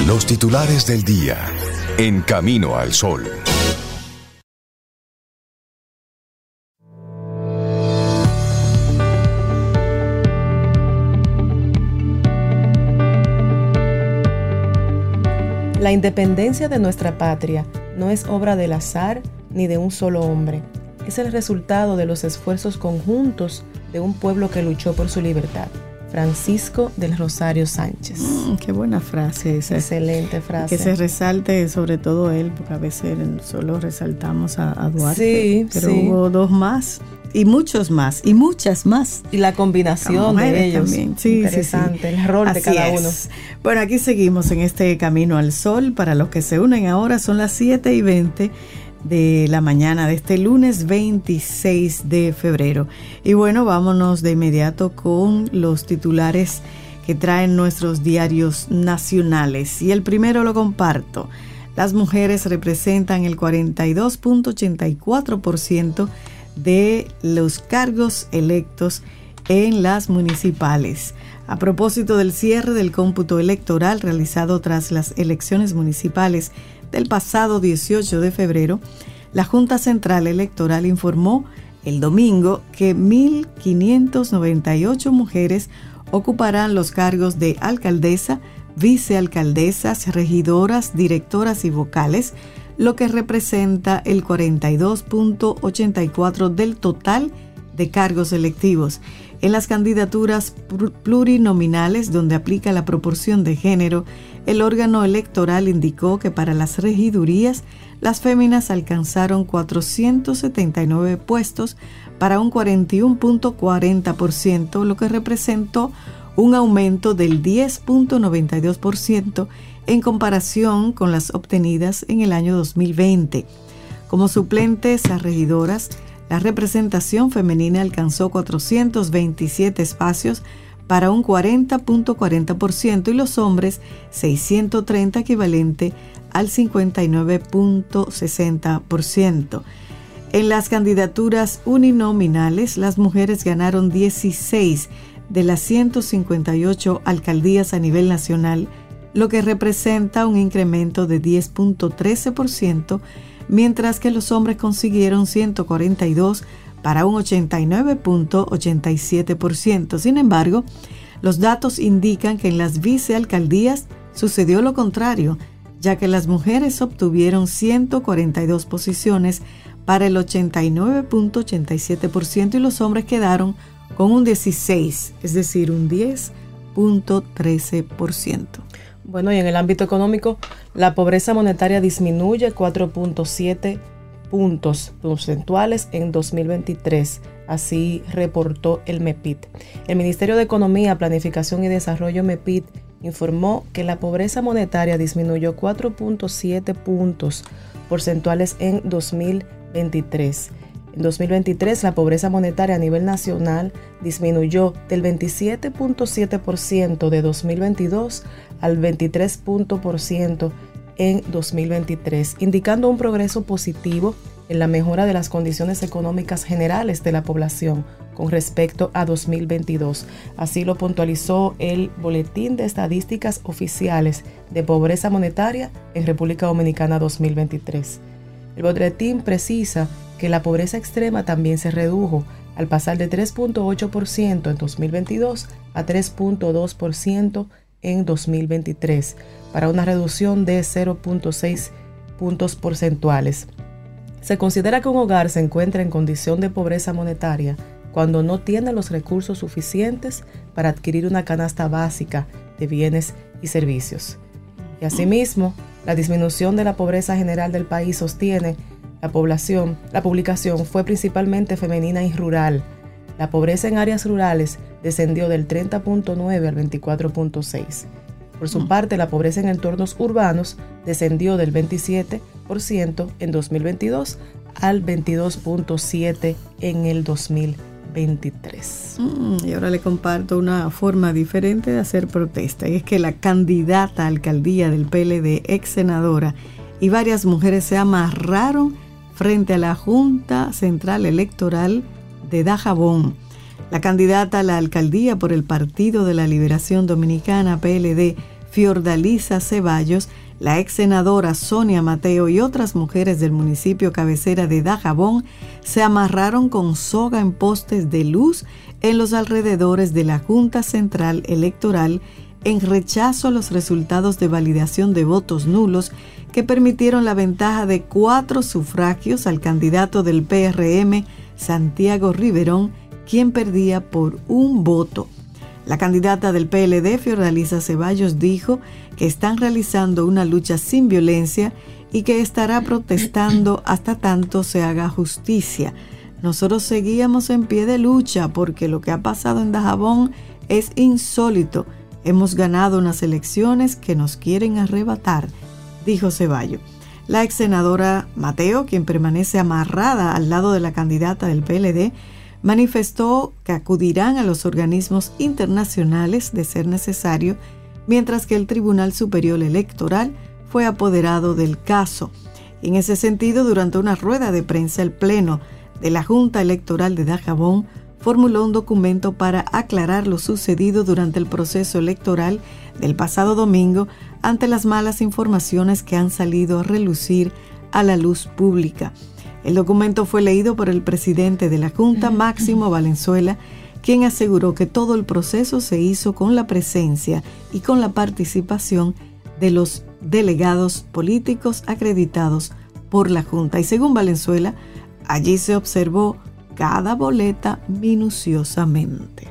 Los titulares del día en Camino al Sol. La independencia de nuestra patria no es obra del azar ni de un solo hombre. Es el resultado de los esfuerzos conjuntos de un pueblo que luchó por su libertad. Francisco del Rosario Sánchez. Qué buena frase esa. Excelente frase. Que se resalte sobre todo él, porque a veces solo resaltamos a Duarte. Sí, pero sí. Hubo dos más. Y muchos más, y muchas más. Y la combinación de ellos también. Sí, interesante, sí. El rol de cada uno. Bueno, aquí seguimos en este Camino al Sol. Para los que se unen ahora, son las 7:20 de la mañana de este lunes 26 de febrero. Y bueno, vámonos de inmediato con los titulares que traen nuestros diarios nacionales. Y el primero lo comparto. Las mujeres representan el 42.84% de los cargos electos en las municipales. A propósito del cierre del cómputo electoral realizado tras las elecciones municipales del pasado 18 de febrero, la Junta Central Electoral informó el domingo que 1.598 mujeres ocuparán los cargos de alcaldesa, vicealcaldesas, regidoras, directoras y vocales, lo que representa el 42.84% del total de cargos electivos. En las candidaturas plurinominales, donde aplica la proporción de género, el órgano electoral indicó que para las regidurías, las féminas alcanzaron 479 puestos para un 41.40%, lo que representó un aumento del 10.92% en comparación con las obtenidas en el año 2020. Como suplentes a regidoras, la representación femenina alcanzó 427 espacios para un 40.40% y los hombres 630, equivalente al 59.60%. En las candidaturas uninominales, las mujeres ganaron 16 de las 158 alcaldías a nivel nacional, lo que representa un incremento de 10.13%, mientras que los hombres consiguieron 142 para un 89.87%. Sin embargo, los datos indican que en las vicealcaldías sucedió lo contrario, ya que las mujeres obtuvieron 142 posiciones para el 89.87% y los hombres quedaron con un 16, es decir, un 10.13%. Bueno, y en el ámbito económico, la pobreza monetaria disminuye 4.7 puntos porcentuales en 2023, así reportó el MEPIT. El Ministerio de Economía, Planificación y Desarrollo MEPIT informó que la pobreza monetaria disminuyó 4.7 puntos porcentuales en 2023. En 2023, la pobreza monetaria a nivel nacional disminuyó del 27.7% de 2022 al 23% en 2023, indicando un progreso positivo en la mejora de las condiciones económicas generales de la población con respecto a 2022. Así lo puntualizó el Boletín de Estadísticas Oficiales de Pobreza Monetaria en República Dominicana 2023. El boletín precisa que la pobreza extrema también se redujo al pasar de 3.8% en 2022 a 3.2% en 2023, para una reducción de 0.6 puntos porcentuales. Se considera que un hogar se encuentra en condición de pobreza monetaria cuando no tiene los recursos suficientes para adquirir una canasta básica de bienes y servicios. Y asimismo, la disminución de la pobreza general del país sostiene la publicación fue principalmente femenina y rural. La pobreza en áreas rurales descendió del 30.9 al 24.6. Por su parte, la pobreza en entornos urbanos descendió del 27% en 2022 al 22.7% en el 2023. Y ahora le comparto una forma diferente de hacer protesta, y es que la candidata a alcaldía del PLD, ex senadora, y varias mujeres se amarraron frente a la Junta Central Electoral de Dajabón. La candidata a la alcaldía por el Partido de la Liberación Dominicana, PLD, Fiordalisa Ceballos, la ex senadora Sonia Mateo y otras mujeres del municipio cabecera de Dajabón se amarraron con soga en postes de luz en los alrededores de la Junta Central Electoral en rechazo a los resultados de validación de votos nulos que permitieron la ventaja de 4 sufragios al candidato del PRM, Santiago Riverón, quien perdía por 1 voto. La candidata del PLD, Fiordalisa Ceballos, dijo que están realizando una lucha sin violencia y que estará protestando hasta tanto se haga justicia. Nosotros seguíamos en pie de lucha porque lo que ha pasado en Dajabón es insólito. Hemos ganado unas elecciones que nos quieren arrebatar, dijo Ceballos. La ex senadora Mateo, quien permanece amarrada al lado de la candidata del PLD, manifestó que acudirán a los organismos internacionales de ser necesario, mientras que el Tribunal Superior Electoral fue apoderado del caso. En ese sentido, durante una rueda de prensa, el Pleno de la Junta Electoral de Dajabón formuló un documento para aclarar lo sucedido durante el proceso electoral del pasado domingo ante las malas informaciones que han salido a relucir a la luz pública. El documento fue leído por el presidente de la Junta, Máximo Valenzuela, quien aseguró que todo el proceso se hizo con la presencia y con la participación de los delegados políticos acreditados por la Junta. Y según Valenzuela, allí se observó cada boleta minuciosamente.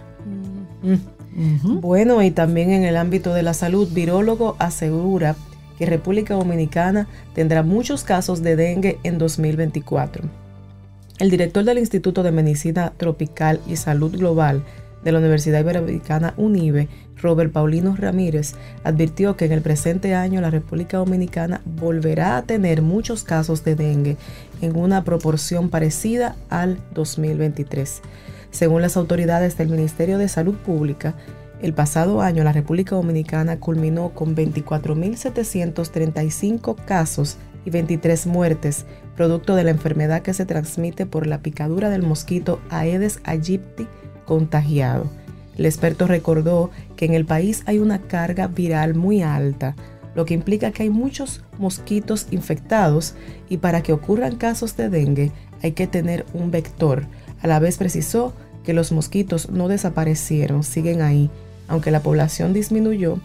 Bueno, y también en el ámbito de la salud, virólogo asegura que República Dominicana tendrá muchos casos de dengue en 2024. El director del Instituto de Medicina Tropical y Salud Global de la Universidad Iberoamericana UNIBE, Robert Paulino Ramírez, advirtió que en el presente año la República Dominicana volverá a tener muchos casos de dengue en una proporción parecida al 2023. Según las autoridades del Ministerio de Salud Pública, el pasado año la República Dominicana culminó con 24.735 casos y 23 muertes, producto de la enfermedad que se transmite por la picadura del mosquito Aedes aegypti contagiado. El experto recordó que en el país hay una carga viral muy alta, lo que implica que hay muchos mosquitos infectados y para que ocurran casos de dengue hay que tener un vector. A la vez precisó que los mosquitos no desaparecieron, siguen ahí, aunque la población disminuyó,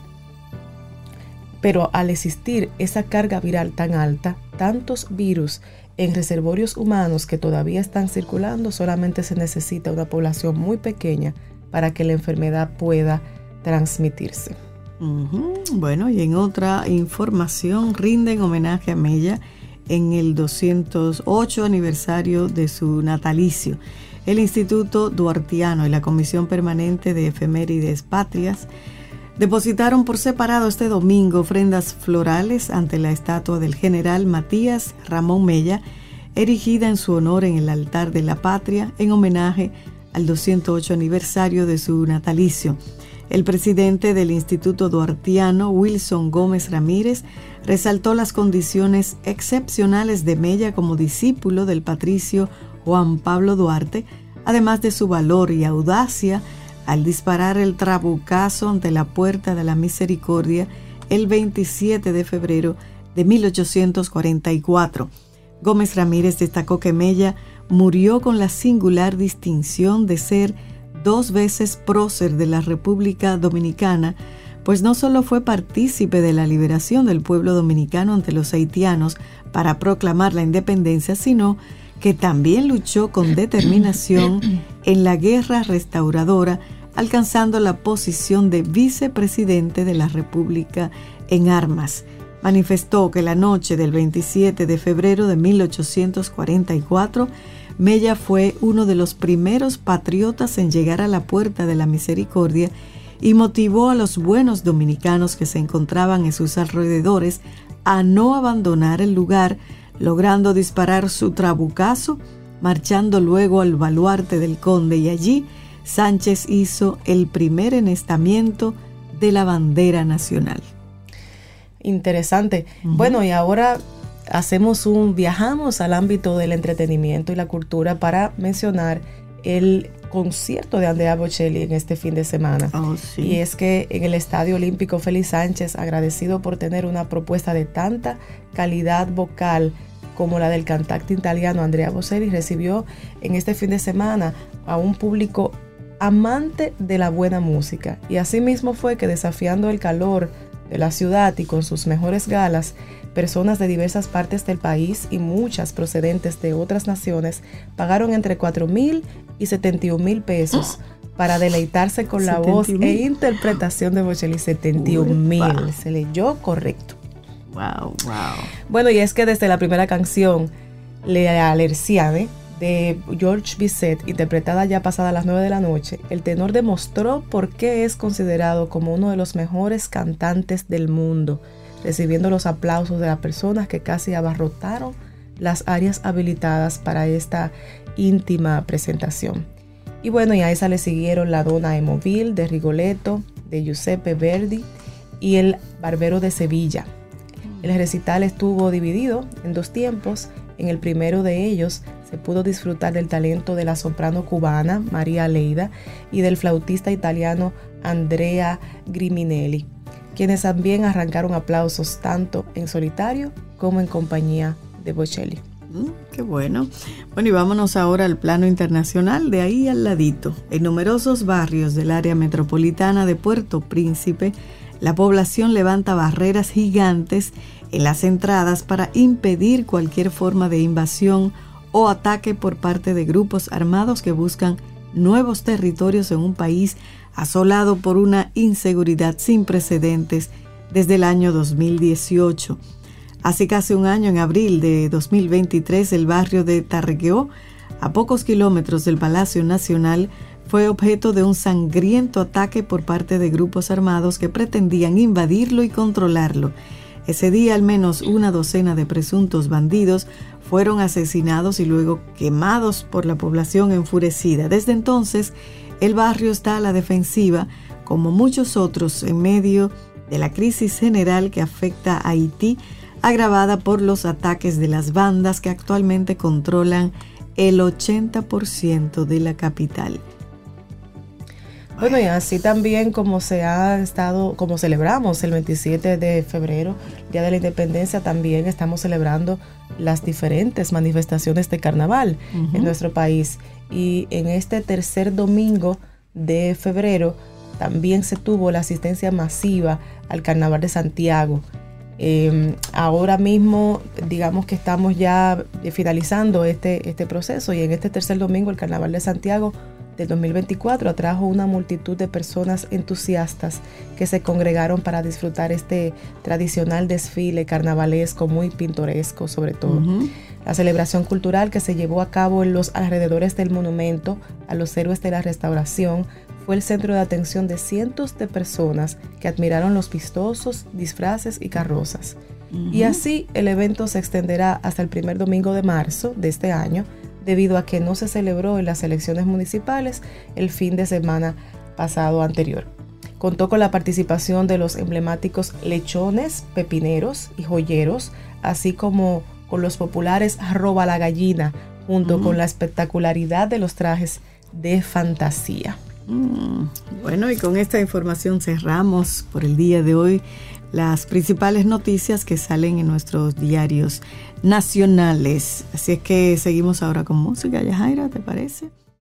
pero al existir esa carga viral tan alta, tantos virus en reservorios humanos que todavía están circulando, solamente se necesita una población muy pequeña para que la enfermedad pueda transmitirse. Bueno, y en otra información, rinden homenaje a Mella en el 208 aniversario de su natalicio. El Instituto Duartiano y la Comisión Permanente de Efemérides Patrias depositaron por separado este domingo ofrendas florales ante la estatua del general Matías Ramón Mella, erigida en su honor en el altar de la patria, en homenaje al 208 aniversario de su natalicio. El presidente del Instituto Duartiano, Wilson Gómez Ramírez, resaltó las condiciones excepcionales de Mella como discípulo del patricio Juan Pablo Duarte, además de su valor y audacia al disparar el trabucazo ante la Puerta de la Misericordia el 27 de febrero de 1844. Gómez Ramírez destacó que Mella murió con la singular distinción de ser 2 veces prócer de la República Dominicana, pues no solo fue partícipe de la liberación del pueblo dominicano ante los haitianos para proclamar la independencia, sino que también luchó con determinación en la guerra restauradora, alcanzando la posición de vicepresidente de la República en armas. Manifestó que la noche del 27 de febrero de 1844, Mella fue uno de los primeros patriotas en llegar a la Puerta de la Misericordia y motivó a los buenos dominicanos que se encontraban en sus alrededores a no abandonar el lugar, logrando disparar su trabucazo, marchando luego al baluarte del conde, y allí Sánchez hizo el primer enestamiento de la bandera nacional. Interesante. Bueno, y ahora viajamos al ámbito del entretenimiento y la cultura para mencionar el concierto de Andrea Bocelli en este fin de semana. Oh, sí. Y es que en el Estadio Olímpico Félix Sánchez, agradecido por tener una propuesta de tanta calidad vocal como la del cantante italiano Andrea Bocelli, recibió en este fin de semana a un público amante de la buena música. Y así mismo fue que, desafiando el calor de la ciudad y con sus mejores galas, personas de diversas partes del país y muchas procedentes de otras naciones pagaron entre 4,000 y 71,000 pesos para deleitarse con la voz e interpretación de Bocelli. 71,000, se leyó correcto. Wow, wow. Bueno, y es que desde la primera canción, L'Allerciane, de Georges Bizet, interpretada ya pasada las 9 de la noche, el tenor demostró por qué es considerado como uno de los mejores cantantes del mundo, recibiendo los aplausos de las personas que casi abarrotaron las áreas habilitadas para esta íntima presentación. Y bueno, y a esa le siguieron La Donna è Mobile de Rigoletto, de Giuseppe Verdi, y El Barbero de Sevilla. El recital estuvo dividido en 2 tiempos. En el primero de ellos se pudo disfrutar del talento de la soprano cubana María Leida y del flautista italiano Andrea Griminelli, quienes también arrancaron aplausos tanto en solitario como en compañía de Bocelli. Qué bueno. Bueno, y vámonos ahora al plano internacional, de ahí al ladito. En numerosos barrios del área metropolitana de Puerto Príncipe, la población levanta barreras gigantes en las entradas para impedir cualquier forma de invasión o ataque por parte de grupos armados que buscan nuevos territorios en un país asolado por una inseguridad sin precedentes desde el año 2018. Hace casi un año, en abril de 2023, el barrio de Tarregueó, a pocos kilómetros del Palacio Nacional, fue objeto de un sangriento ataque por parte de grupos armados que pretendían invadirlo y controlarlo. Ese día, al menos una docena de presuntos bandidos fueron asesinados y luego quemados por la población enfurecida. Desde entonces, el barrio está a la defensiva, como muchos otros, en medio de la crisis general que afecta a Haití, agravada por los ataques de las bandas que actualmente controlan el 80% de la capital. Bueno, y así también como celebramos el 27 de febrero, Día de la Independencia, también estamos celebrando las diferentes manifestaciones de carnaval en nuestro país. Y en este tercer domingo de febrero también se tuvo la asistencia masiva al Carnaval de Santiago. Ahora mismo, digamos que estamos ya finalizando este proceso, y en este tercer domingo el Carnaval de Santiago del 2024 atrajo una multitud de personas entusiastas que se congregaron para disfrutar este tradicional desfile carnavalesco, muy pintoresco sobre todo. La celebración cultural que se llevó a cabo en los alrededores del monumento a los héroes de la Restauración fue el centro de atención de cientos de personas que admiraron los vistosos disfraces y carrozas. Y así el evento se extenderá hasta el primer domingo de marzo de este año, debido a que no se celebró en las elecciones municipales el fin de semana pasado anterior. Contó con la participación de los emblemáticos lechones, pepineros y joyeros, así como con los populares Roba la Gallina, junto con la espectacularidad de los trajes de fantasía. Bueno, y con esta información cerramos por el día de hoy las principales noticias que salen en nuestros diarios nacionales. Así es que seguimos ahora con música, Yajaira, ¿te parece?